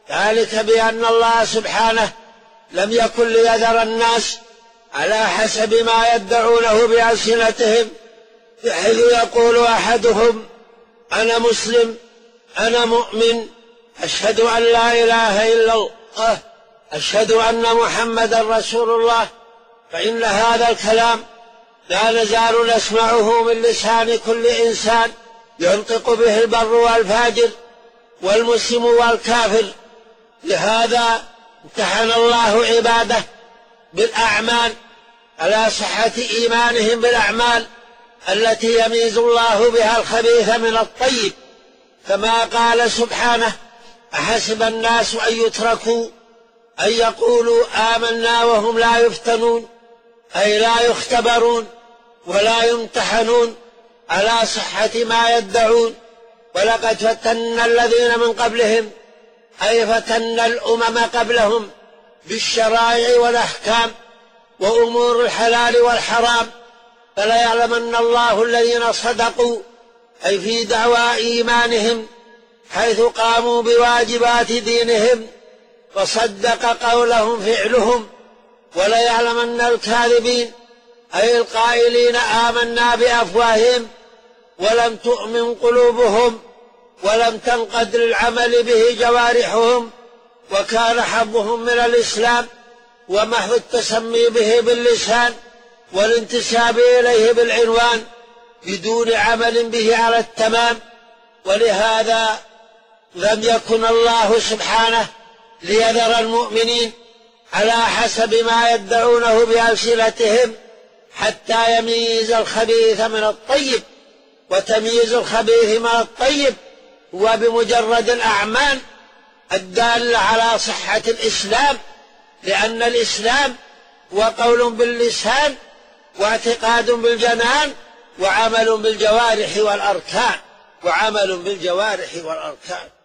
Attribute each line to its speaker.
Speaker 1: ذلك بأن الله سبحانه لم يكن ليذر الناس على حسب ما يدعونه بألسنتهم، بحيث يقول أحدهم أنا مسلم، أنا مؤمن، أشهد أن لا إله إلا الله، أشهد أن محمدا رسول الله، فإن هذا الكلام لا نزال نسمعه من لسان كل إنسان ينطق به البر والفاجر والمسلم والكافر. لهذا امتحن الله عباده بالأعمال على صحة إيمانهم بالأعمال التي يميز الله بها الخبيث من الطيب، كما قال سبحانه أحسب الناس أن يتركوا أن يقولوا آمنا وهم لا يفتنون، أي لا يختبرون ولا يمتحنون على صحة ما يدعون. ولقد فتنا الذين من قبلهم، أي فتنا الأمم قبلهم بالشرائع والأحكام وأمور الحلال والحرام، فلا يعلمن الله الذين صدقوا، أي في دعوى إيمانهم حيث قاموا بواجبات دينهم وصدق قولهم فعلهم، ولا يعلمن الكاذبين، أي القائلين آمنا بأفواههم ولم تؤمن قلوبهم ولم تنقد للعمل به جوارحهم، وكان حظهم من الإسلام ومحو التسمي به باللسان والانتساب إليه بالعنوان بدون عمل به على التمام. ولهذا لم يكن الله سبحانه ليذر المؤمنين على حسب ما يدعونه بألسنتهم حتى يميز الخبيث من الطيب، وتمييز الخبيث من الطيب هو بمجرد الأعمال الدالة على صحة الإسلام، لأن الإسلام هو قول باللسان واعتقاد بالجنان وعمل بالجوارح والأركان.